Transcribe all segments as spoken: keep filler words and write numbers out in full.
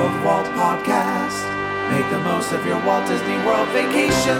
World Walt Podcast. Make the most of your Walt Disney World vacation.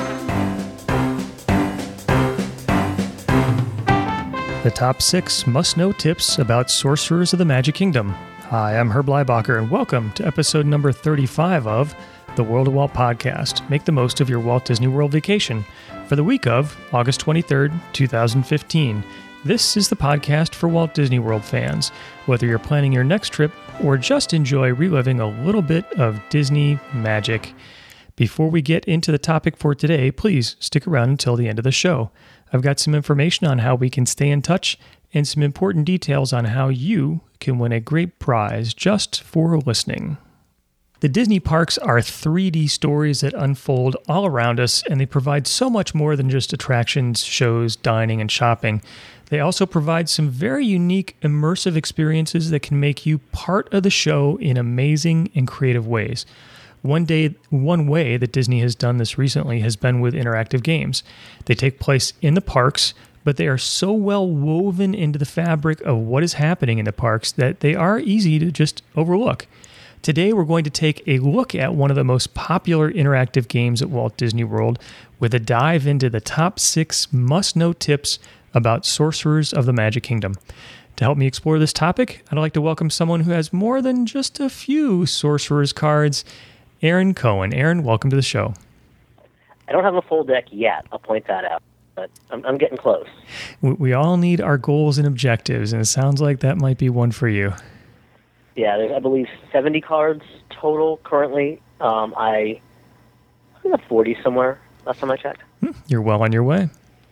The top six must-know tips about Sorcerers of the Magic Kingdom. Hi, I'm Herb Leibacher, and welcome to episode number thirty-five of the World of Walt Podcast. Make the most of your Walt Disney World vacation for the week of August twenty-third, twenty fifteen. This is the podcast for Walt Disney World fans, whether you're planning your next trip or just enjoy reliving a little bit of Disney magic. Before we get into the topic for today, please stick around until the end of the show. I've got some information on how we can stay in touch and some important details on how you can win a great prize just for listening. The Disney parks are three D stories that unfold all around us, and they provide so much more than just attractions, shows, dining, and shopping. They also provide some very unique, immersive experiences that can make you part of the show in amazing and creative ways. One day, one way that Disney has done this recently has been with interactive games. They take place in the parks, but they are so well woven into the fabric of what is happening in the parks that they are easy to just overlook. Today, we're going to take a look at one of the most popular interactive games at Walt Disney World with a dive into the top six must-know tips about Sorcerers of the Magic Kingdom. To help me explore this topic, I'd like to welcome someone who has more than just a few Sorcerers cards, Aaron Cohen. Aaron, welcome to the show. I don't have a full deck yet, I'll point that out, but I'm, I'm getting close. We, we all need our goals and objectives, and it sounds like that might be one for you. Yeah, there's, I believe, seventy cards total currently. Um, I, I think I'm forty somewhere, last time I checked. You're well on your way.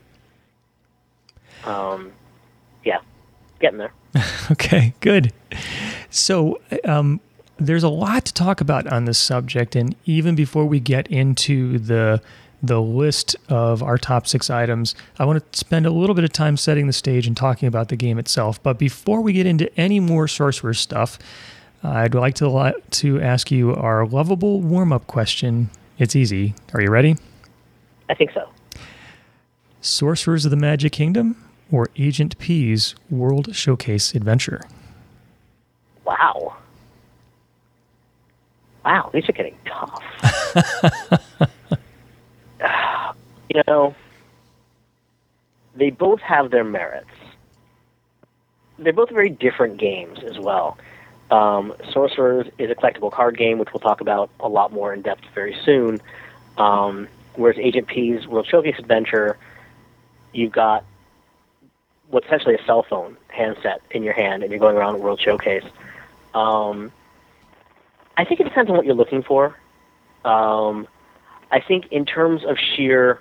Um, yeah, getting there. Okay, good. So um, there's a lot to talk about on this subject, and even before we get into the the list of our top six items, I want to spend a little bit of time setting the stage and talking about the game itself. But before we get into any more Sorcerer stuff, uh, I'd like to to ask you our lovable warm-up question. It's easy. Are you ready? I think so. Sorcerers of the Magic Kingdom or Agent P's World Showcase Adventure? Wow. Wow, these are getting tough. You know, they both have their merits. They're both very different games as well. Um, Sorcerers is a collectible card game, which we'll talk about a lot more in depth very soon. Um, whereas Agent P's World Showcase Adventure, you've got what's essentially a cell phone handset in your hand, and you're going around the World Showcase. Um, I think it depends on what you're looking for. Um, I think in terms of sheer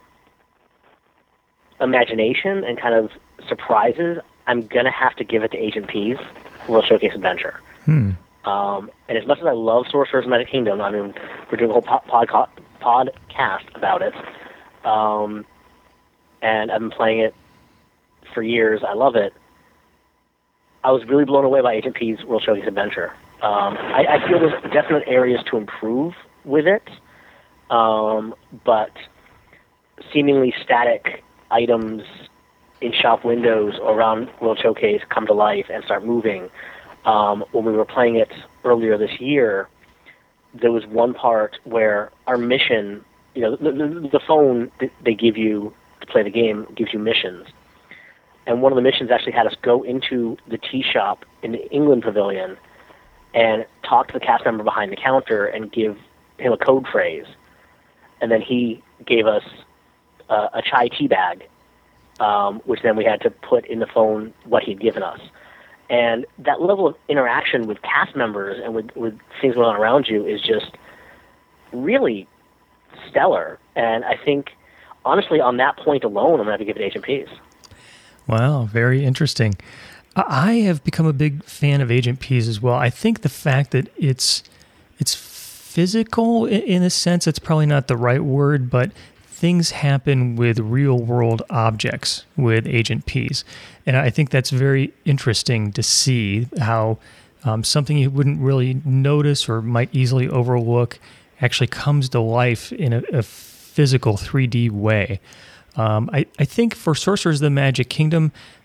imagination and kind of surprises, I'm going to have to give it to Agent P's World Showcase Adventure. Hmm. Um, and as much as I love Sorcerers of the Magic Kingdom, I mean, we're doing a whole po- podca- podcast about it, um, and I've been playing it for years. I love it. I was really blown away by Agent P's World Showcase Adventure. Um, I, I feel there's definite areas to improve with it, um, but seemingly static items in shop windows or around World Showcase come to life and start moving. Um, when we were playing it earlier this year, there was one part where our mission, you know, the, the, the phone that they give you to play the game gives you missions. And one of the missions actually had us go into the tea shop in the England Pavilion and talk to the cast member behind the counter and give him a code phrase. And then he gave us uh, a chai tea bag, um, which then we had to put in the phone what he'd given us. And that level of interaction with cast members and with, with things going on around you is just really stellar. And I think, honestly, on that point alone, I'm going to have to give it Agent P's. Wow, very interesting. I have become a big fan of Agent P's as well. I think the fact that it's it's physical, in a sense, it's probably not the right word, but things happen with real-world objects with Agent P's. And I think that's very interesting to see how um, something you wouldn't really notice or might easily overlook actually comes to life in a, a physical three D way. Um, I, I think for Sorcerers of the Magic Kingdom,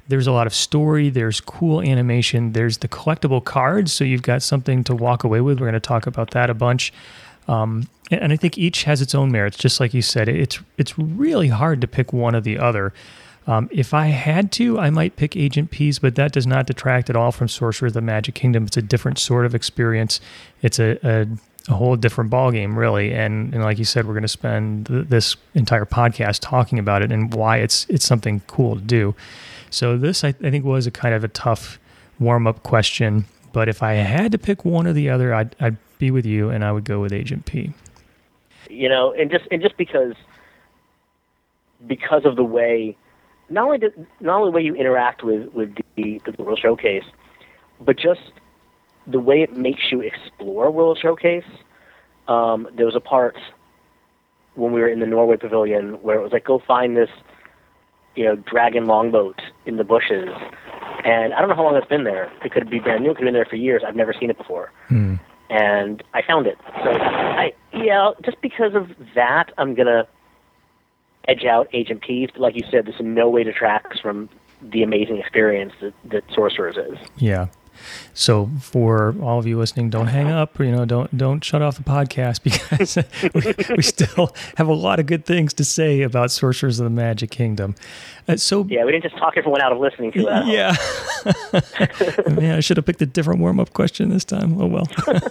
there's a lot of story, there's cool animation, there's the collectible cards, so you've got something to walk away with. We're going to talk about that a bunch. Um, and, and I think each has its own merits, just like you said. It's it's really hard to pick one or the other. Um, if I had to, I might pick Agent Peace, but that does not detract at all from Sorcerers of the Magic Kingdom. It's a different sort of experience. It's a, a, a whole different ballgame, really. And, and like you said, we're going to spend th- this entire podcast talking about it and why it's it's something cool to do. So this, I, I think, was a kind of a tough warm-up question. But if I had to pick one or the other, I'd, I'd be with you, and I would go with Agent P. You know, and just and just because because of the way. Not only the, not only the way you interact with, with the, the World Showcase, but just the way it makes you explore World Showcase. Um, there was a part when we were in the Norway Pavilion where it was like, go find this, you know, dragon longboat in the bushes. And I don't know how long it's been there. It could be brand new. It could have been there for years. I've never seen it before. Hmm. And I found it. So, I, yeah, just because of that, I'm going to edge out Agent Peace. But like you said, this in no way detracts from the amazing experience that, that Sorcerers is. Yeah. So for all of you listening, don't hang up. You know, don't don't shut off the podcast because we, we still have a lot of good things to say about Sorcerers of the Magic Kingdom. Uh, so yeah, we didn't just talk everyone out of listening to that. Yeah. Man, I should have picked a different warm-up question this time. Oh well.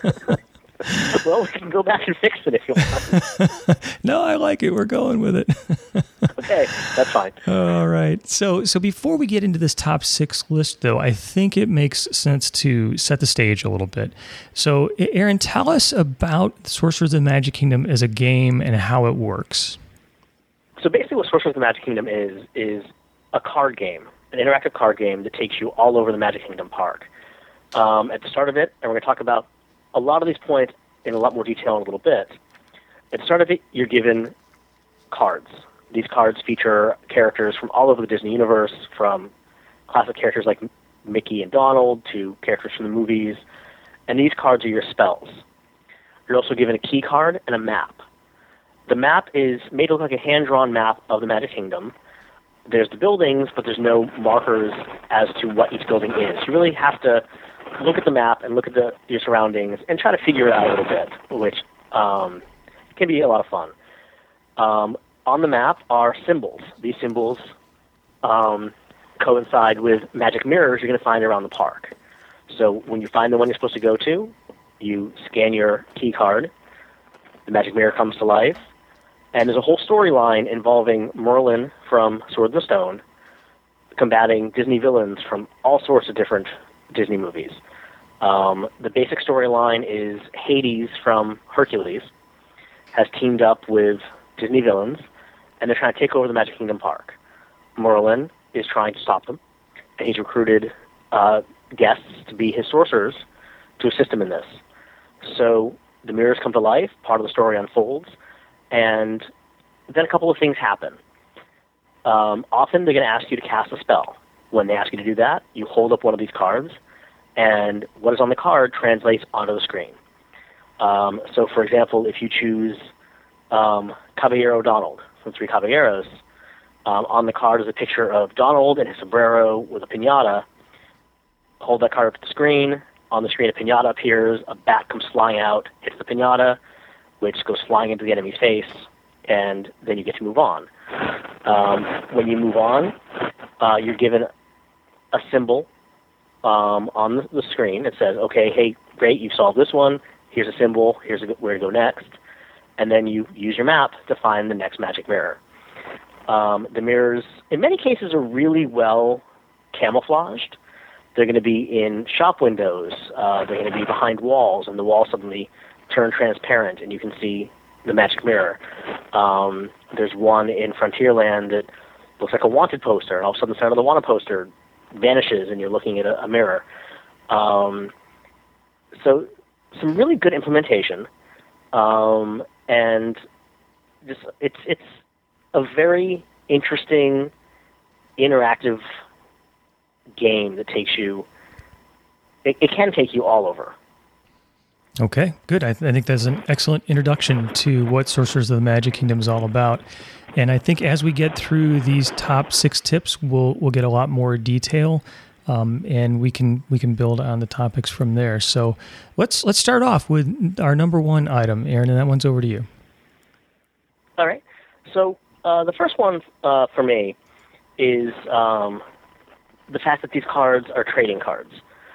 Well, we can go back and fix it if you want. No, I like it. We're going with it. Okay, that's fine. All right. So so before we get into this top six list, though, I think it makes sense to set the stage a little bit. So, Aaron, tell us about Sorcerers of the Magic Kingdom as a game and how it works. So basically what Sorcerers of the Magic Kingdom is, is a card game, an interactive card game that takes you all over the Magic Kingdom park. Um, at the start of it, and we're going to talk about a lot of these points in a lot more detail in a little bit. At the start of it, you're given cards. These cards feature characters from all over the Disney universe, from classic characters like Mickey and Donald to characters from the movies, and these cards are your spells. You're also given a key card and a map. The map is made to look like a hand-drawn map of the Magic Kingdom. There's the buildings, but there's no markers as to what each building is. You really have to look at the map and look at the, your surroundings and try to figure it out a little bit, which um, can be a lot of fun. Um, on the map are symbols. These symbols um, coincide with magic mirrors you're going to find around the park. So when you find the one you're supposed to go to, you scan your key card, the magic mirror comes to life, and there's a whole storyline involving Merlin from Sword in the Stone combating Disney villains from all sorts of different Disney movies. Um, the basic storyline is Hades from Hercules has teamed up with Disney villains, and they're trying to take over the Magic Kingdom park. Merlin is trying to stop them, and he's recruited uh, guests to be his sorcerers to assist him in this. So the mirrors come to life, part of the story unfolds, and then a couple of things happen. Um, often they're going to ask you to cast a spell. When they ask you to do that, you hold up one of these cards, and what is on the card translates onto the screen. Um, so, for example, if you choose um, Caballero Donald from Three Caballeros, um, on the card is a picture of Donald and his sombrero with a piñata. Hold that card up to the screen. On the screen, a piñata appears. A bat comes flying out, hits the piñata, which goes flying into the enemy's face, and then you get to move on. Um, when you move on, uh, you're given a symbol um, on the screen. It says, okay, hey, great, you've solved this one. Here's a symbol. Here's a, where to go next. And then you use your map to find the next magic mirror. Um, the mirrors, in many cases, are really well camouflaged. They're going to be in shop windows. Uh, they're going to be behind walls, and the walls suddenly turn transparent, and you can see the magic mirror. Um, there's one in Frontierland that looks like a wanted poster, and all of a sudden the center of the wanted poster vanishes, and you're looking at a, a mirror. Um, so some really good implementation, um, and just it's it's a very interesting, interactive game that takes you. It, it can take you all over. Okay, good. I, th- I think that's an excellent introduction to what Sorcerers of the Magic Kingdom is all about. And I think as we get through these top six tips, we'll we'll get a lot more detail, um, and we can we can build on the topics from there. So let's let's start off with our number one item, Aaron, and that one's over to you. All right. So uh, the first one uh, for me is um, the fact that these cards are trading cards.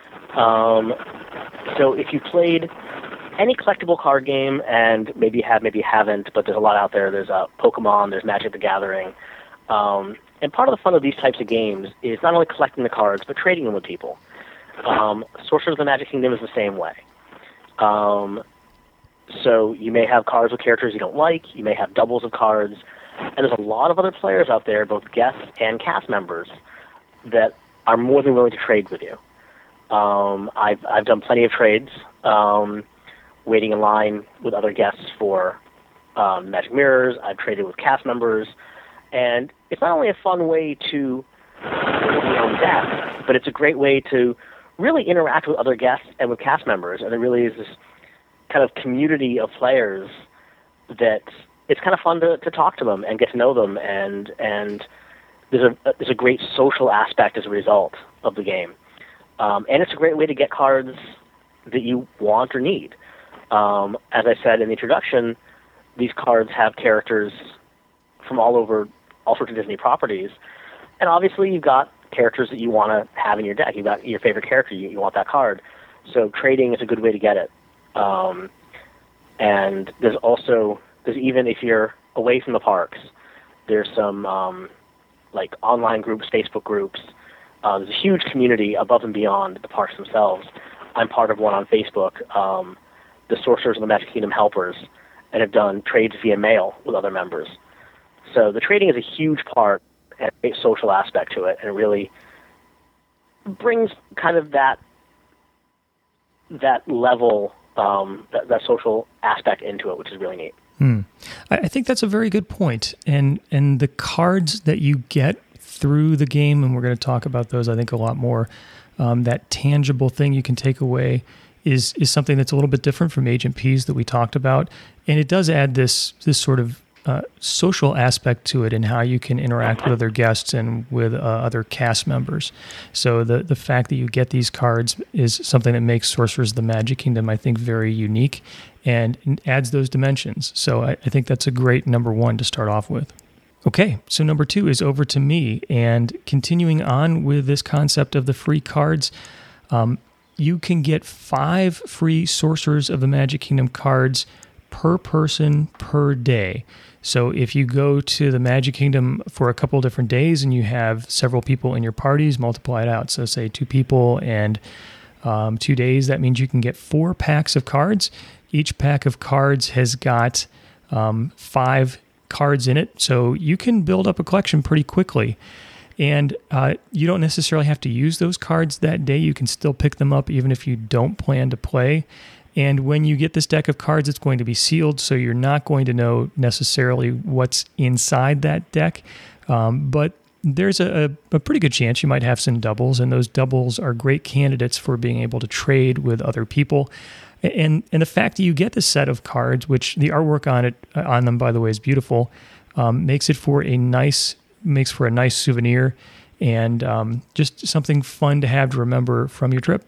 Um, so if you played any collectible card game, and maybe you have, maybe you haven't, but there's a lot out there. There's uh, Pokemon, there's Magic the Gathering. Um, and part of the fun of these types of games is not only collecting the cards, but trading them with people. Um, Sorcerers of the Magic Kingdom is the same way. Um, so you may have cards with characters you don't like, you may have doubles of cards, and there's a lot of other players out there, both guests and cast members, that are more than willing to trade with you. Um, I've I've done plenty of trades, um, waiting in line with other guests for um, Magic Mirrors. I've traded with cast members, and it's not only a fun way to build your own deck, but it's a great way to really interact with other guests and with cast members. And it really is this kind of community of players that it's kind of fun to, to talk to them and get to know them, and and there's a there's a great social aspect as a result of the game. Um, and it's a great way to get cards that you want or need. Um, as I said in the introduction, these cards have characters from all over, all sorts of Disney properties. And obviously you've got characters that you want to have in your deck. You've got your favorite character, you, you want that card. So trading is a good way to get it. Um, and there's also, there's even if you're away from the parks, there's some um, like online groups, Facebook groups. Uh, there's a huge community above and beyond the parks themselves. I'm part of one on Facebook, um, the Sorcerers of the Magic Kingdom Helpers, and have done trades via mail with other members. So the trading is a huge part and a great social aspect to it, and it really brings kind of that that level, um, that, that social aspect into it, which is really neat. Hmm. I, I think that's a very good point. And and the cards that you get through the game, and we're going to talk about those, I think, a lot more, um, that tangible thing you can take away is is something that's a little bit different from Agent P's that we talked about. And it does add this this sort of uh, social aspect to it and how you can interact with other guests and with uh, other cast members. So the, the fact that you get these cards is something that makes Sorcerers of the Magic Kingdom, I think, very unique and adds those dimensions. So I, I think that's a great number one to start off with. Okay, so number two is over to me, and continuing on with this concept of the free cards, um, you can get five free Sorcerers of the Magic Kingdom cards per person per day. So if you go to the Magic Kingdom for a couple different days and you have several people in your parties, multiply it out. So say two people and um, two days, that means you can get four packs of cards. Each pack of cards has got um, five cards in it, so you can build up a collection pretty quickly. And uh, you don't necessarily have to use those cards that day. You can still pick them up even if you don't plan to play. And when you get this deck of cards, it's going to be sealed, so you're not going to know necessarily what's inside that deck. Um, but there's a, a pretty good chance you might have some doubles, and those doubles are great candidates for being able to trade with other people. And and the fact that you get this set of cards, which the artwork on it on them, by the way, is beautiful, um, makes it for a nice makes for a nice souvenir and um, just something fun to have to remember from your trip.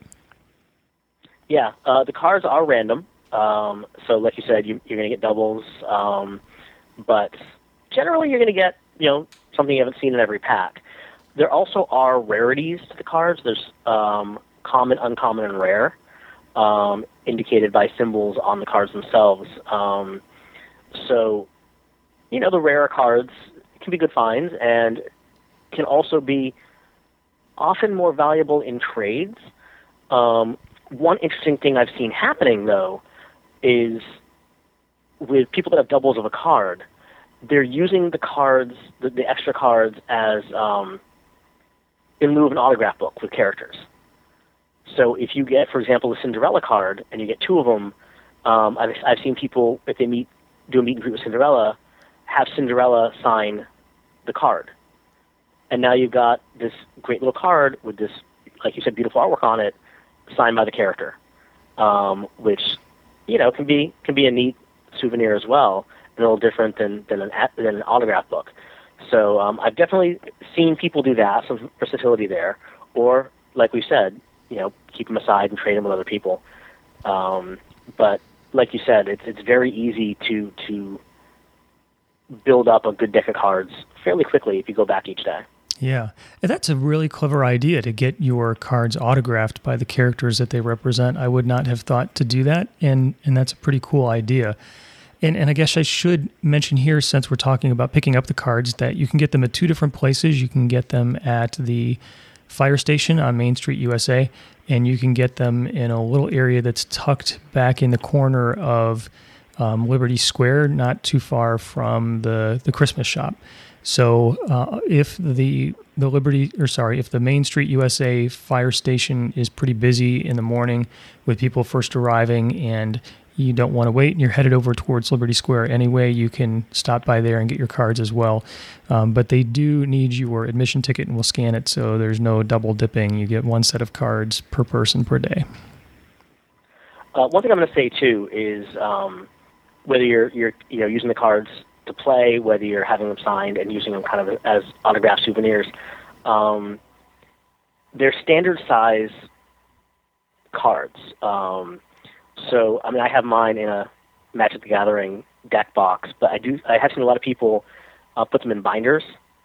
Yeah, uh, the cards are random. Um, so, like you said, you, you're going to get doubles, um, but generally you're going to get you know something you haven't seen in every pack. There also are rarities to the cards. There's um, common, uncommon, and rare. Um, indicated by symbols on the cards themselves. Um, so, you know, the rarer cards can be good finds and can also be often more valuable in trades. Um, one interesting thing I've seen happening, though, is with people that have doubles of a card, they're using the cards, the, the extra cards, as um, in lieu of an autograph book with characters. So if you get, for example, the Cinderella card, and you get two of them, um, I've, I've seen people, if they meet, do a meet and greet with Cinderella, have Cinderella sign the card. And now you've got this great little card with this, like you said, beautiful artwork on it, signed by the character, um, which, you know, can be can be a neat souvenir as well. and a little different than than an than an autograph book. So um, I've definitely seen people do that, some versatility there, or like we said, you know, keep them aside and trade them with other people. Um, but like you said, it's it's very easy to to build up a good deck of cards fairly quickly if you go back each day. Yeah, and that's a really clever idea to get your cards autographed by the characters that they represent. I would not have thought to do that, and and that's a pretty cool idea. And and I guess I should mention here, since we're talking about picking up the cards, that you can get them at two different places. You can get them at the fire station on Main Street, U S A, and you can get them in a little area that's tucked back in the corner of um, Liberty Square, not too far from the, the Christmas shop. So uh, if the the Liberty, or sorry, if the Main Street U S A fire station is pretty busy in the morning with people first arriving and you don't want to wait and you're headed over towards Liberty Square anyway, you can stop by there and get your cards as well. Um, but they do need your admission ticket and we'll scan it, so there's no double dipping. You get one set of cards per person per day. Uh, one thing I'm going to say too is um, whether you're you're you know using the cards to play, whether you're having them signed and using them kind of as autographed souvenirs, um, they're standard size cards. Um, so, I mean, I have mine in a Magic the Gathering deck box, but I do. I have seen a lot of people uh, put them in binders.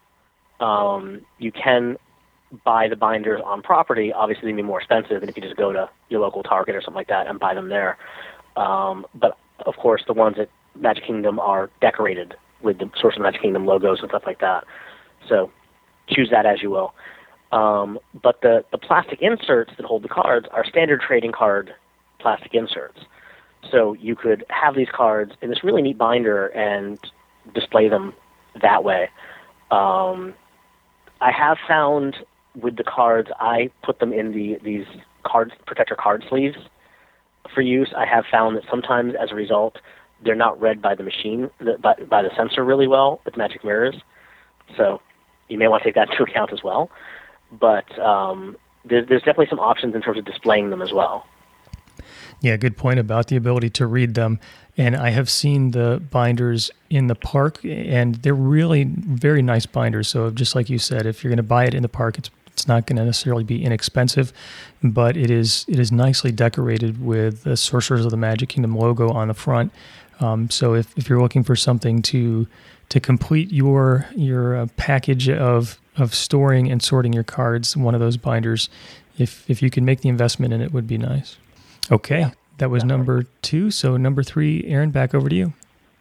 Um, you can buy the binders on property. Obviously, they'd be more expensive than if you just go to your local Target or something like that and buy them there. Um, but of course, the ones at Magic Kingdom are decorated with the Sorcerer of the Magic Kingdom logos and stuff like that. So choose that as you will. Um, but the, the plastic inserts that hold the cards are standard trading card plastic inserts. So you could have these cards in this really neat binder and display them that way. Um, I have found with the cards, I put them in the these card protector card sleeves for use. I have found that sometimes as a result, they're not read by the machine, by, by the sensor really well with magic mirrors. So you may want to take that into account as well. But um, there's, there's definitely some options in terms of displaying them as well. Yeah, good point about the ability to read them. And I have seen the binders in the park, and they're really very nice binders. So just like you said, if you're going to buy it in the park, it's it's not going to necessarily be inexpensive, but it is it is nicely decorated with the Sorcerers of the Magic Kingdom logo on the front. Um, so if, if you're looking for something to to complete your your uh, package of of storing and sorting your cards, one of those binders, if if you can make the investment in it, would be nice. Okay, that was number two. So number three, Aaron, back over to you.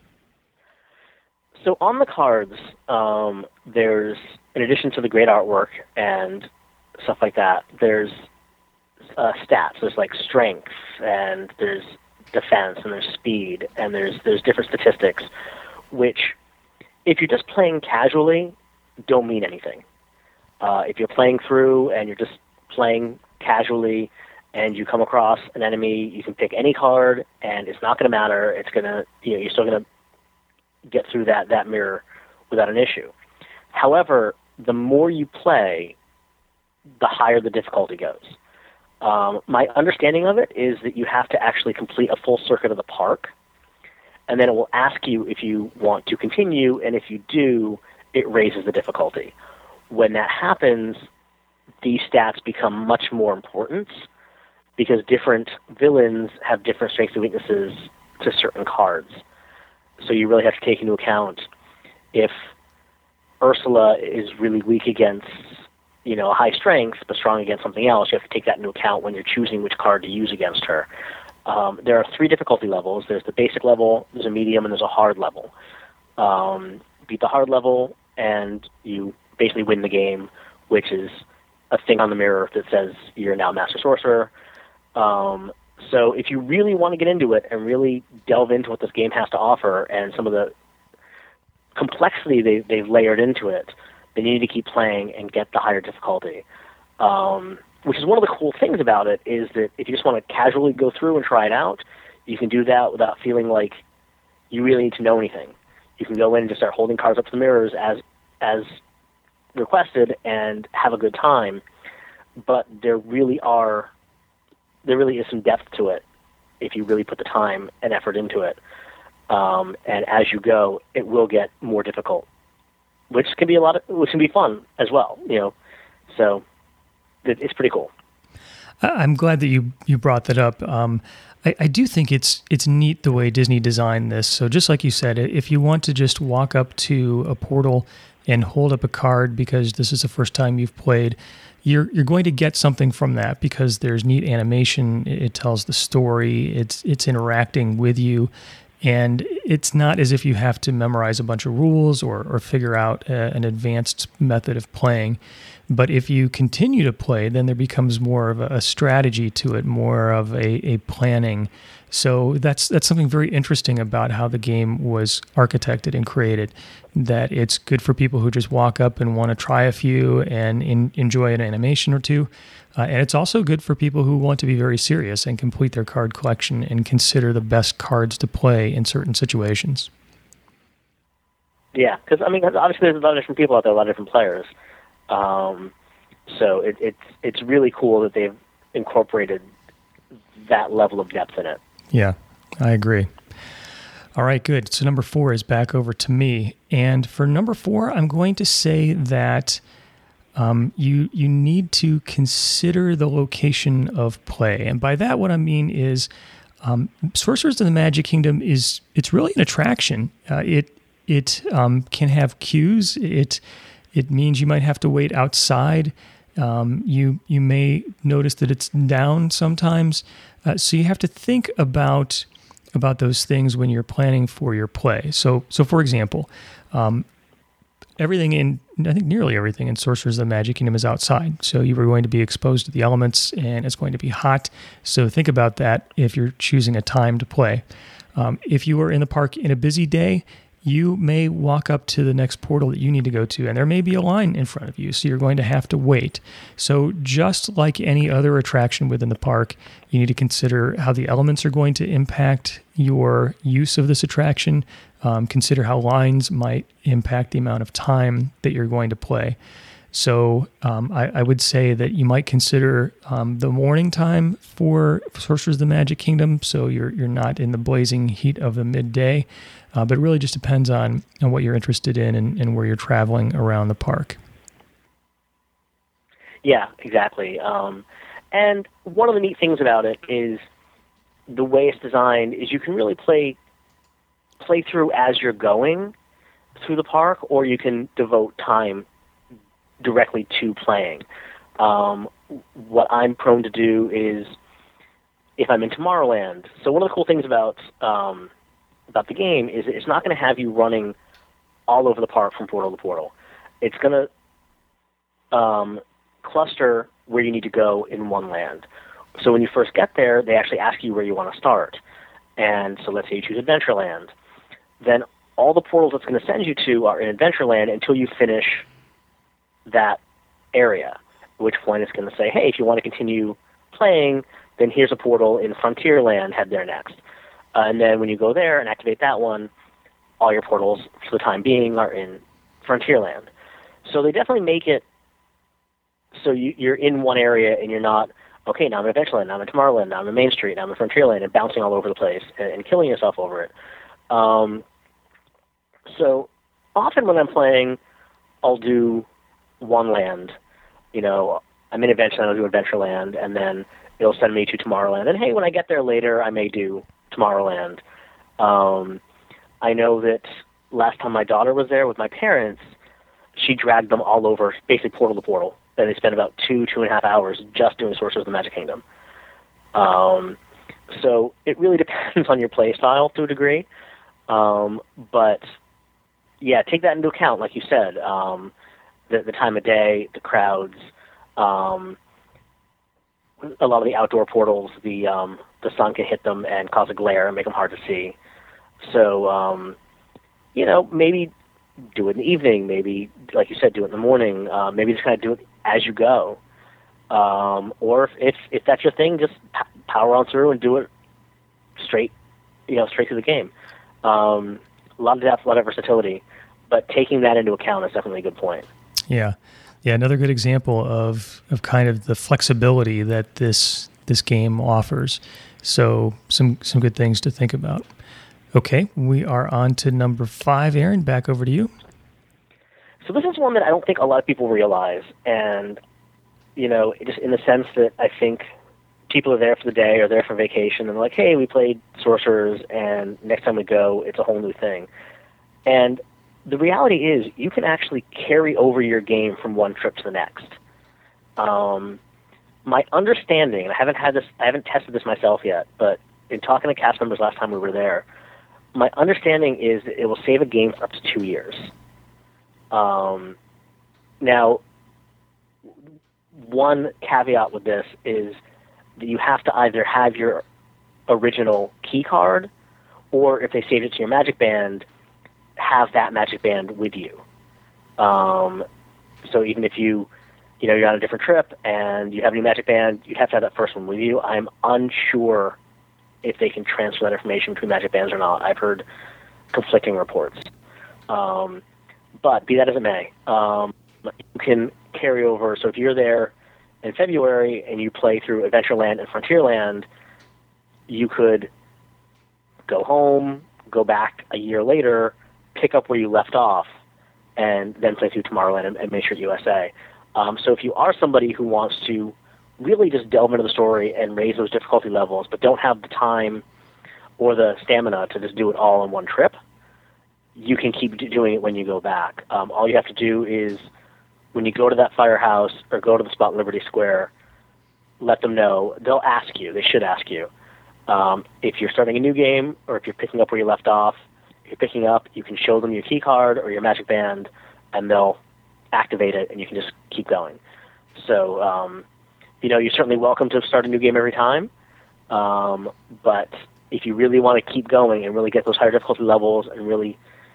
So on the cards, um, there's, in addition to the great artwork and stuff like that, there's uh, stats. There's like strength, and there's defense, and there's speed, and there's there's different statistics, which, if you're just playing casually, don't mean anything. Uh, if you're playing through and you're just playing casually, and you come across an enemy, you can pick any card, and it's not going to matter. It's going to, you know, you're still going to get through that, that mirror without an issue. However, the more you play, the higher the difficulty goes. Um, my understanding of it is that you have to actually complete a full circuit of the park, and then it will ask you if you want to continue, and if you do, it raises the difficulty. When that happens, these stats become much more important, because different villains have different strengths and weaknesses to certain cards. So you really have to take into account if Ursula is really weak against, you know, high strength, but strong against something else, you have to take that into account when you're choosing which card to use against her. Um, there are three difficulty levels. There's the basic level, there's a medium, and there's a hard level. Um, beat the hard level, and you basically win the game, which is a thing on the mirror that says you're now Master Sorcerer. Um, so if you really want to get into it and really delve into what this game has to offer and some of the complexity they, they've layered into it, then you need to keep playing and get the higher difficulty. Um, which is one of the cool things about it, is that if you just want to casually go through and try it out, you can do that without feeling like you really need to know anything. You can go in and just start holding cards up to the mirrors as as requested and have a good time. But there really are there really is some depth to it if you really put the time and effort into it. Um, and as you go, it will get more difficult, which can be a lot of, which can be fun as well, you know. So it, it's pretty cool. I'm glad that you, you brought that up. Um, I, I do think it's it's neat the way Disney designed this. So just like you said, if you want to just walk up to a portal and hold up a card because this is the first time you've played, you're you're going to get something from that because there's neat animation. It tells the story. It's it's interacting with you. And it's not as if you have to memorize a bunch of rules or, or figure out a, an advanced method of playing. But if you continue to play, then there becomes more of a, a strategy to it, more of a, a planning. So that's that's something very interesting about how the game was architected and created, that it's good for people who just walk up and want to try a few and in, enjoy an animation or two. Uh, and it's also good for people who want to be very serious and complete their card collection and consider the best cards to play in certain situations. Yeah, because, I mean, obviously there's a lot of different people out there, a lot of different players. Um, so it, it's it's really cool that they've incorporated that level of depth in it. Yeah, I agree. All right, good. So number four is back over to me. And for number four, I'm going to say that um, you you need to consider the location of play. And by that, what I mean is um, Sorcerers of the Magic Kingdom is, it's really an attraction. Uh, it it um, can have queues. It it means you might have to wait outside. Um, you you may notice that it's down sometimes. Uh, so you have to think about about those things when you're planning for your play. So, so for example, um, everything in, I think nearly everything in Sorcerers of the Magic Kingdom is outside. So you are going to be exposed to the elements and it's going to be hot. So think about that if you're choosing a time to play. Um, if you are in the park in a busy day, you may walk up to the next portal that you need to go to, and there may be a line in front of you, so you're going to have to wait. So just like any other attraction within the park, you need to consider how the elements are going to impact your use of this attraction. Um, consider how lines might impact the amount of time that you're going to play. So um, I, I would say that you might consider um, the morning time for Sorcerers of the Magic Kingdom, so you're you're not in the blazing heat of the midday. Uh, but it really just depends on, on what you're interested in and, and where you're traveling around the park. Yeah, exactly. Um, and one of the neat things about it is the way it's designed is you can really play play through as you're going through the park, or you can devote time directly to playing. Um, what I'm prone to do is if I'm in Tomorrowland. So one of the cool things about um, about the game is it's not going to have you running all over the park from portal to portal. It's going to um, cluster where you need to go in one land. So when you first get there, they actually ask you where you want to start. And so let's say you choose Adventureland. Then all the portals it's going to send you to are in Adventureland until you finish that area, at which point it's going to say, hey, if you want to continue playing, then here's a portal in Frontierland, head there next. Uh, and then when you go there and activate that one, all your portals, for the time being, are in Frontierland. So they definitely make it so you, you're in one area and you're not, okay, now I'm in Adventureland, now I'm in Tomorrowland, now I'm in Main Street, now I'm in Frontierland, and bouncing all over the place and, and killing yourself over it. Um, so often when I'm playing, I'll do one land. You know, I'm in Adventureland, I'll do Adventureland, and then it'll send me to Tomorrowland. And hey, when I get there later, I may do Tomorrowland. Um, I know that last time my daughter was there with my parents, she dragged them all over, basically portal to portal. And they spent about two, two and a half hours just doing Sorcerers of the Magic Kingdom. Um, so it really depends on your play style to a degree. Um, but yeah, take that into account, like you said. Um, the, the time of day, the crowds, um, a lot of the outdoor portals, the um, the sun can hit them and cause a glare and make them hard to see. So, um, you know, maybe do it in the evening. Maybe, like you said, do it in the morning. Uh, maybe just kind of do it as you go. Um, or if, if if that's your thing, just p- power on through and do it straight, you know, straight through the game. Um, a lot of depth, a lot of versatility, but taking that into account is definitely a good point. Yeah. Yeah, another good example of, of kind of the flexibility that this this game offers. So some some good things to think about. Okay, we are on to number five. Aaron, back over to you. So this is one that I don't think a lot of people realize, and, you know, just in the sense that I think people are there for the day or there for vacation, and they're like, hey, we played Sorcerers, and next time we go, it's a whole new thing. And the reality is you can actually carry over your game from one trip to the next. Um, my understanding, and I haven't had this, I haven't tested this myself yet, but in talking to cast members last time we were there, my understanding is that it will save a game for up to two years. Um, now, one caveat with this is that you have to either have your original key card, or if they saved it to your Magic Band, have that Magic Band with you. Um, so even if you, you know, you're on a different trip and you have a new Magic Band, you'd have to have that first one with you. I'm unsure if they can transfer that information between Magic Bands or not. I've heard conflicting reports. Um, but be that as it may, um, you can carry over. So if you're there in February and you play through Adventureland and Frontierland, you could go home, go back a year later, pick up where you left off, and then play through Tomorrowland and, and Miniature U S A. Um, so if you are somebody who wants to really just delve into the story and raise those difficulty levels, but don't have the time or the stamina to just do it all in one trip, you can keep doing it when you go back. Um, all you have to do is, when you go to that firehouse or go to the spot in Liberty Square, let them know. They'll ask you. They should ask you. Um, if you're starting a new game or if you're picking up where you left off, if you're picking up, you can show them your key card or your Magic Band, and they'll activate it, and you can just keep going. So, um, you know, you're certainly welcome to start a new game every time, um, but if you really want to keep going and really get those higher difficulty levels and really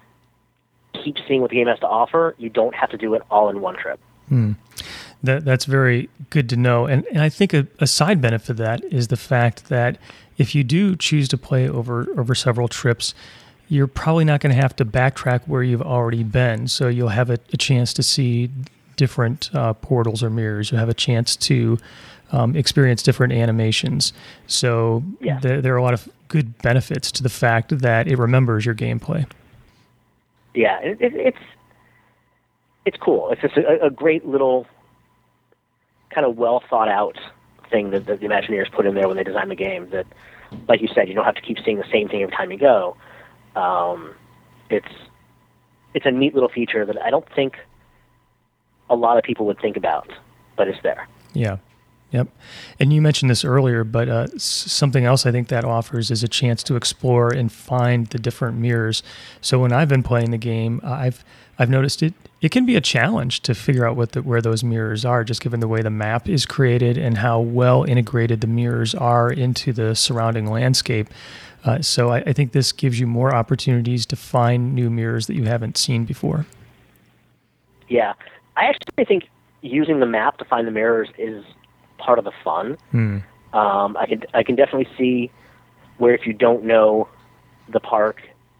keep seeing what the game has to offer, you don't have to do it all in one trip. Hmm. That, that's very good to know. And, and I think a, a side benefit of that is the fact that if you do choose to play over, over several trips, you're probably not going to have to backtrack where you've already been. So you'll have a, a chance to see different uh, portals or mirrors. You'll have a chance to um, experience different animations. So yeah. th- there are a lot of good benefits to the fact that it remembers your gameplay. Yeah, it, it, it's it's cool. It's just a, a great little kind of well thought out thing that, that the Imagineers put in there when they designed the game. That, like you said, you don't have to keep seeing the same thing every time you go. Um, it's it's a neat little feature that I don't think a lot of people would think about, but it's there. Yeah. Yep. And you mentioned this earlier, but uh, s- something else I think that offers is a chance to explore and find the different mirrors. So when I've been playing the game, I've I've noticed it it can be a challenge to figure out what the, where those mirrors are, just given the way the map is created and how well integrated the mirrors are into the surrounding landscape. Uh, so I, I think this gives you more opportunities to find new mirrors that you haven't seen before. Yeah. I actually think using the map to find the mirrors is part of the fun. Hmm. Um, I can I can definitely see where if you don't know the park,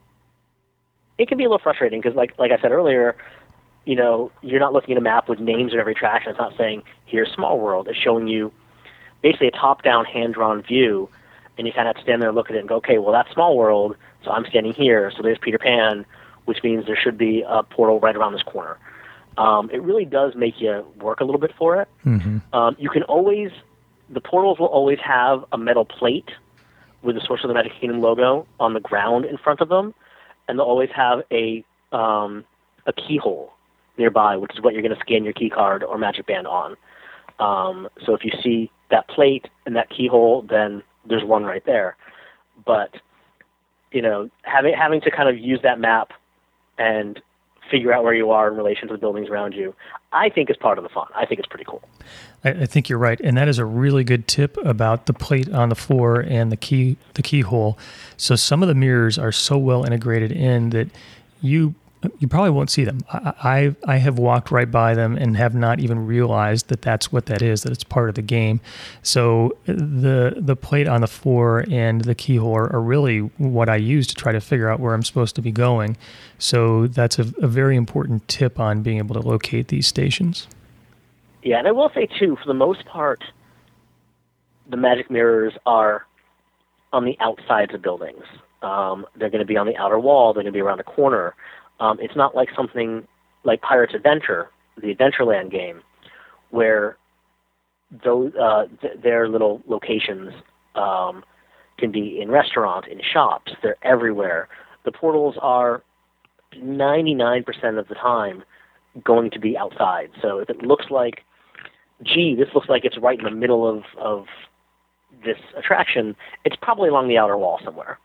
it can be a little frustrating because, like like I said earlier, you know, you're not looking at a map with names of every attraction. It's not saying here's Small World. It's showing you basically a top-down, hand-drawn view, and you kind of have to stand there and look at it and go, okay, well that's Small World, so I'm standing here. So there's Peter Pan, which means there should be a portal right around this corner. Um, it really does make you work a little bit for it. Mm-hmm. Um, you can always, the portals will always have a metal plate with the Sorcerer of the Magic Kingdom logo on the ground in front of them, and they'll always have a um, a keyhole nearby, which is what you're going to scan your key card or Magic Band on. Um, so if you see that plate and that keyhole, then there's one right there. But, you know, having having to kind of use that map and figure out where you are in relation to the buildings around you, I think is part of the fun. I think it's pretty cool. I, I think you're right, and that is a really good tip about the plate on the floor and the key, the keyhole. So some of the mirrors are so well integrated in that you you probably won't see them. I, I I have walked right by them and have not even realized that that's what that is, that it's part of the game. So the the plate on the floor and the keyhole are, are really what I use to try to figure out where I'm supposed to be going. So that's a, a very important tip on being able to locate these stations. Yeah, and I will say, too, for the most part, the magic mirrors are on the outsides of buildings. Um, they're going to be on the outer wall. They're going to be around a corner. Um, it's not like something like Pirates Adventure, the Adventureland game, where those uh, th- their little locations um, can be in restaurants, in shops. They're everywhere. The portals are ninety-nine percent of the time going to be outside. So if it looks like, gee, this looks like it's right in the middle of, of this attraction, it's probably along the outer wall somewhere.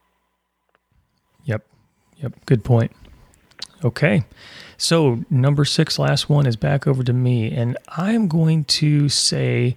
Yep. Yep. Good point. Okay. So number six, last one, is back over to me. And I'm going to say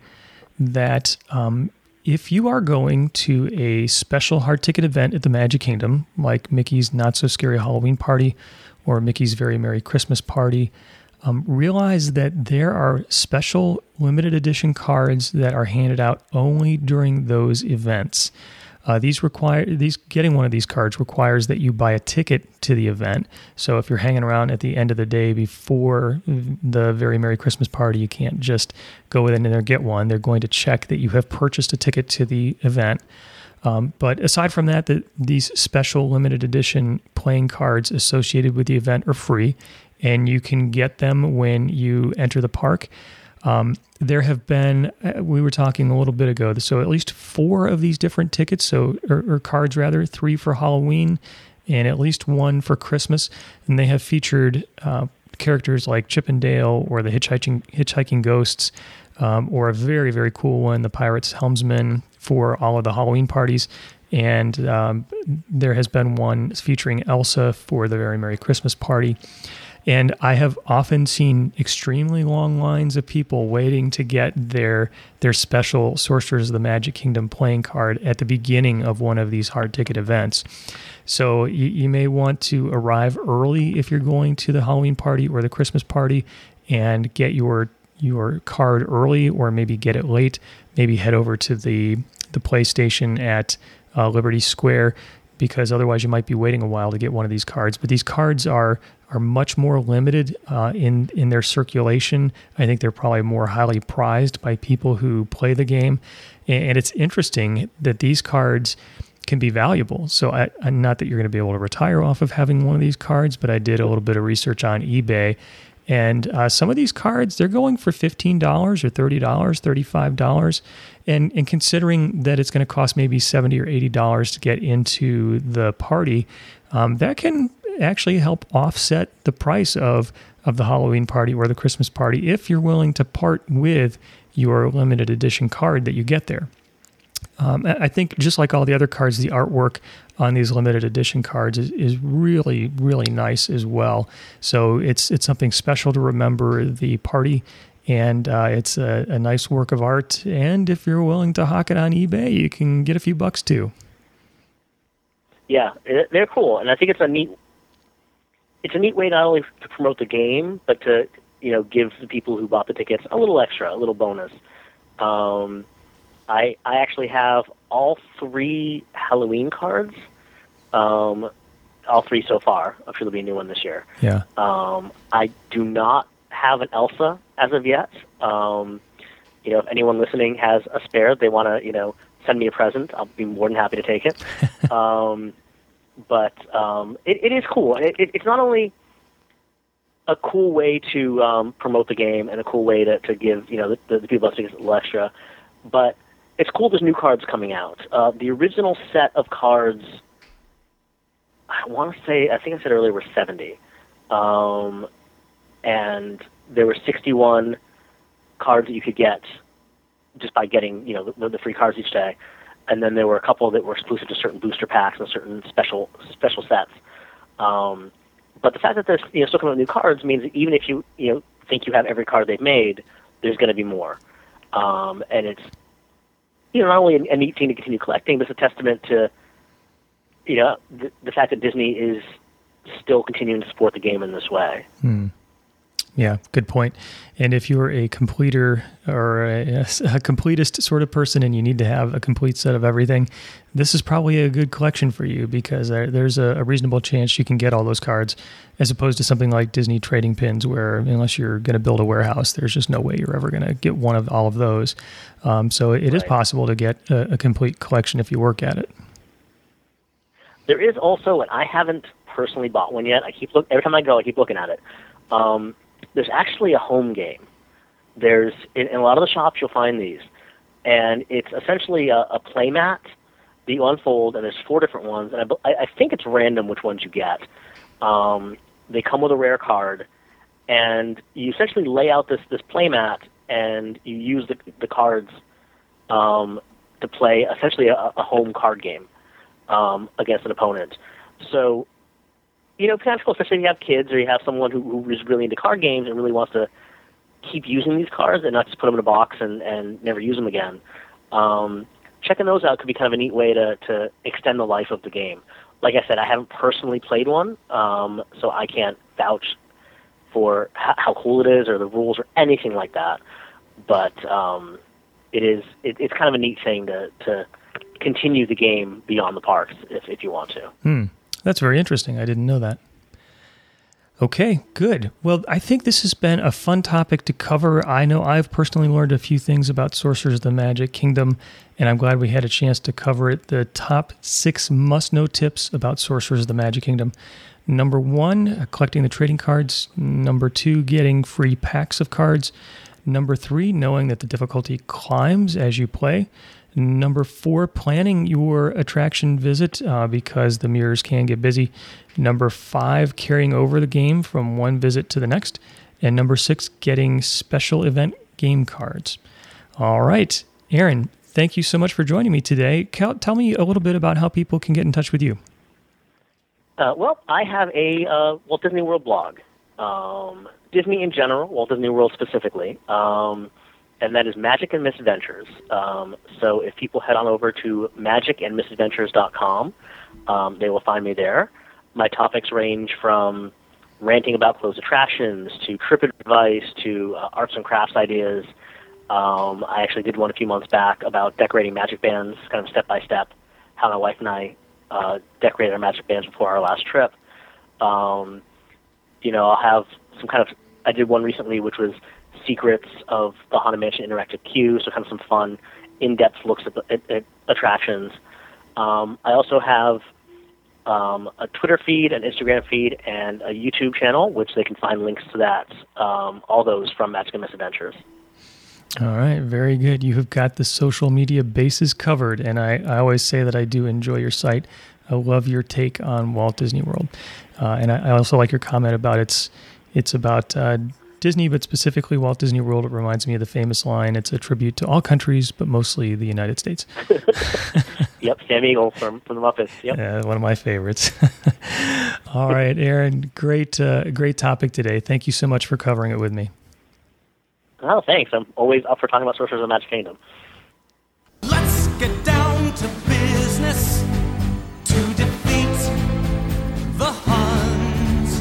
that um, if you are going to a special hard ticket event at the Magic Kingdom, like Mickey's Not So Scary Halloween Party or Mickey's Very Merry Christmas Party, um, realize that there are special limited edition cards that are handed out only during those events. Uh, these require these getting one of these cards requires that you buy a ticket to the event. So if you're hanging around at the end of the day before the Very Merry Christmas Party, you can't just go in there and get one. They're going to check that you have purchased a ticket to the event. Um, but aside from that, the, these special limited edition playing cards associated with the event are free, and you can get them when you enter the park. Um, there have been, we were talking a little bit ago, so at least four of these different tickets, so or, or cards rather, three for Halloween and at least one for Christmas, and they have featured uh, characters like Chip and Dale or the Hitchhiking Hitchhiking Ghosts, um, or a very, very cool one, the Pirates Helmsman, for all of the Halloween parties. And um, there has been one featuring Elsa for the Very Merry Christmas Party. And I have often seen extremely long lines of people waiting to get their their special Sorcerers of the Magic Kingdom playing card at the beginning of one of these hard ticket events. So you, you may want to arrive early if you're going to the Halloween party or the Christmas party and get your your card early, or maybe get it late. Maybe head over to the, the PlayStation at uh, Liberty Square, because otherwise you might be waiting a while to get one of these cards. But these cards are are much more limited uh, in, in their circulation. I think they're probably more highly prized by people who play the game. And it's interesting that these cards can be valuable. So I, I, not that you're going to be able to retire off of having one of these cards, but I did a little bit of research on eBay. And uh, some of these cards, they're going for fifteen dollars or thirty dollars, thirty-five dollars. And, and considering that it's going to cost maybe seventy dollars or eighty dollars to get into the party, um, that can actually help offset the price of, of the Halloween party or the Christmas party if you're willing to part with your limited edition card that you get there. Um, I think just like all the other cards, the artwork on these limited edition cards is, is really, really nice as well. So it's it's something special to remember the party, and uh, it's a, a nice work of art. And if you're willing to hawk it on eBay, you can get a few bucks too. Yeah, they're cool, and I think it's a neat it's a neat way not only to promote the game, but to you know give the people who bought the tickets a little extra, a little bonus. Um, I I actually have all three Halloween cards, um, all three so far. I'm sure there'll be a new one this year. Yeah. Um, I do not have an Elsa as of yet. Um, you know, if anyone listening has a spare, they want to you know send me a present, I'll be more than happy to take it. um, but um, it, it is cool. It, it, it's not only a cool way to um, promote the game and a cool way to, to give you know the, the, the people that tickets a little extra, but it's cool there's new cards coming out. Uh, the original set of cards, I want to say, I think I said earlier, were seventy. Um, and there were sixty-one cards that you could get just by getting, you know, the, the free cards each day. And then there were a couple that were exclusive to certain booster packs and certain special special sets. Um, but the fact that there's, you know, still coming out with new cards means that even if you, you know, think you have every card they've made, there's going to be more. Um, and it's, you know, not only a neat thing to continue collecting, but it's a testament to, you know, the, the fact that Disney is still continuing to support the game in this way. Hmm. Yeah, good point. And if you're a completer or a, a completist sort of person and you need to have a complete set of everything, this is probably a good collection for you, because there's a, a reasonable chance you can get all those cards, as opposed to something like Disney trading pins, where unless you're going to build a warehouse, there's just no way you're ever going to get one of all of those. Um, so it right. is possible to get a, a complete collection if you work at it. There is also, and I haven't personally bought one yet. I keep look every time I go, I keep looking at it. Um, there's actually a home game. There's in, in a lot of the shops you'll find these, and it's essentially a, a play mat that you unfold, and there's four different ones, and I, I think it's random which ones you get. Um, they come with a rare card, and you essentially lay out this this play mat, and you use the the cards um, to play essentially a, a home card game um, against an opponent. So, you know, kind of cool, especially if you have kids or you have someone who, who is really into card games and really wants to keep using these cards and not just put them in a box and, and never use them again. Um, checking those out could be kind of a neat way to, to extend the life of the game. Like I said, I haven't personally played one, um, so I can't vouch for h- how cool it is or the rules or anything like that. But um, it is it, it's kind of a neat thing to, to continue the game beyond the parks if, if you want to. Hmm. That's very interesting. I didn't know that. Okay, good. Well, I think this has been a fun topic to cover. I know I've personally learned a few things about Sorcerers of the Magic Kingdom, and I'm glad we had a chance to cover it. The top six must-know tips about Sorcerers of the Magic Kingdom. Number one, collecting the trading cards. Number two, getting free packs of cards. Number three, knowing that the difficulty climbs as you play. Number four, planning your attraction visit uh, because the mirrors can get busy. Number five, carrying over the game from one visit to the next. And number six, getting special event game cards. All right, Aaron, thank you so much for joining me today. Cal, tell me a little bit about how people can get in touch with you. Uh, well, I have a uh, Walt Disney World blog. Um, Disney in general, Walt Disney World specifically. Um, and that is Magic and Misadventures. Um, so if people head on over to magic and misadventures dot com, um, they will find me there. My topics range from ranting about closed attractions to trip advice to uh, arts and crafts ideas. Um, I actually did one a few months back about decorating magic bands, kind of step-by-step, how my wife and I uh, decorated our magic bands before our last trip. Um, you know, I'll have some kind of, I did one recently which was secrets of the Haunted Mansion Interactive Queue, so kind of some fun, in-depth looks at, the, at, at attractions. Um, I also have um, a Twitter feed, an Instagram feed, and a YouTube channel, which they can find links to that, um, all those from Magic and Misadventures. All right, very good. You have got the social media bases covered, and I, I always say that I do enjoy your site. I love your take on Walt Disney World. Uh, and I, I also like your comment about it's, it's about uh, Disney, but specifically Walt Disney World. It reminds me of the famous line, it's a tribute to all countries, but mostly the United States. Yep, Sam Eagle from, from the Muppets. Yep. Yeah, one of my favorites. All right, Aaron, great, uh, great topic today. Thank you so much for covering it with me. Oh, thanks. I'm always up for talking about Sorcerers of the Magic Kingdom. Let's get down to business to defeat the Huns.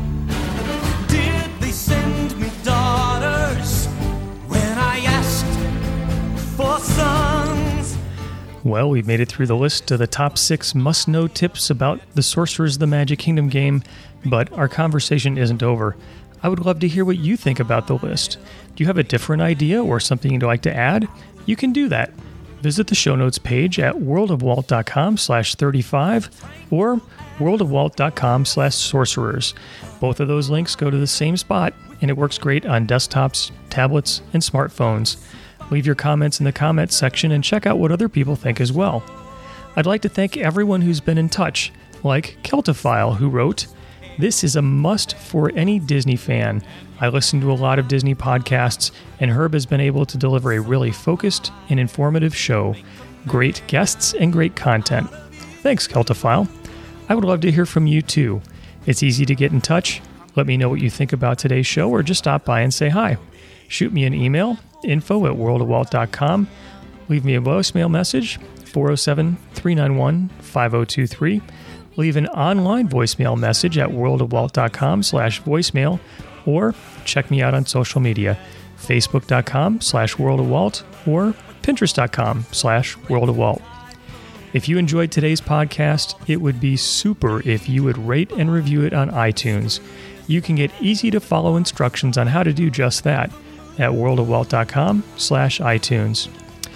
Did they send me daughters when I asked for sons? Well, we've made it through the list of the top six must-know tips about the Sorcerers of the Magic Kingdom game, but our conversation isn't over. I would love to hear what you think about the list. Do you have a different idea or something you'd like to add? You can do that. Visit the show notes page at worldofwalt.com slash 35 or worldofwalt.com slash sorcerers. Both of those links go to the same spot, and it works great on desktops, tablets, and smartphones. Leave your comments in the comments section and check out what other people think as well. I'd like to thank everyone who's been in touch, like Celtophile, who wrote, "This is a must for any Disney fan. I listen to a lot of Disney podcasts, and Herb has been able to deliver a really focused and informative show. Great guests and great content." Thanks, Celtophile. I would love to hear from you too. It's easy to get in touch. Let me know what you think about today's show or just stop by and say hi. Shoot me an email, info at worldofwalt dot com. Leave me a voicemail message, four oh seven, three nine one, five oh two three. Leave an online voicemail message at worldofwalt.com slash voicemail, or check me out on social media, facebook.com slash worldofwalt or pinterest.com slash worldofwalt. If you enjoyed today's podcast, it would be super if you would rate and review it on iTunes. You can get easy-to-follow instructions on how to do just that at worldofwalt.com slash iTunes.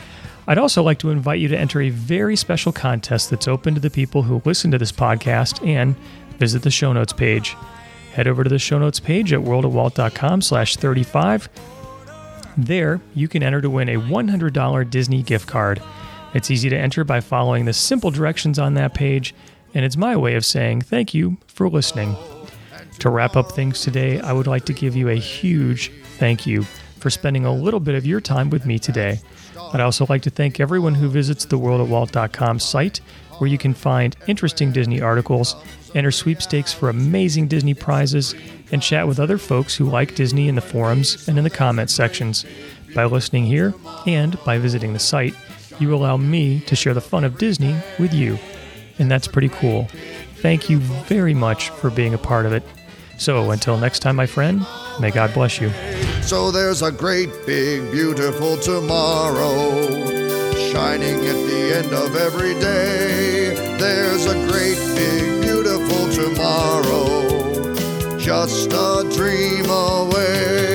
I'd also like to invite you to enter a very special contest that's open to the people who listen to this podcast and visit the show notes page. Head over to the show notes page at worldofwalt.com slash 35. There, you can enter to win a one hundred dollars Disney gift card. It's easy to enter by following the simple directions on that page, and it's my way of saying thank you for listening. To wrap up things today, I would like to give you a huge thank you for spending a little bit of your time with me today. I'd also like to thank everyone who visits the world of walt dot com site, where you can find interesting Disney articles, enter sweepstakes for amazing Disney prizes, and chat with other folks who like Disney in the forums and in the comments sections. By listening here and by visiting the site, you allow me to share the fun of Disney with you. And that's pretty cool. Thank you very much for being a part of it. So until next time, my friend, may God bless you. So there's a great, big, beautiful tomorrow, shining at the end of every day. There's a great, big, beautiful tomorrow, just a dream away.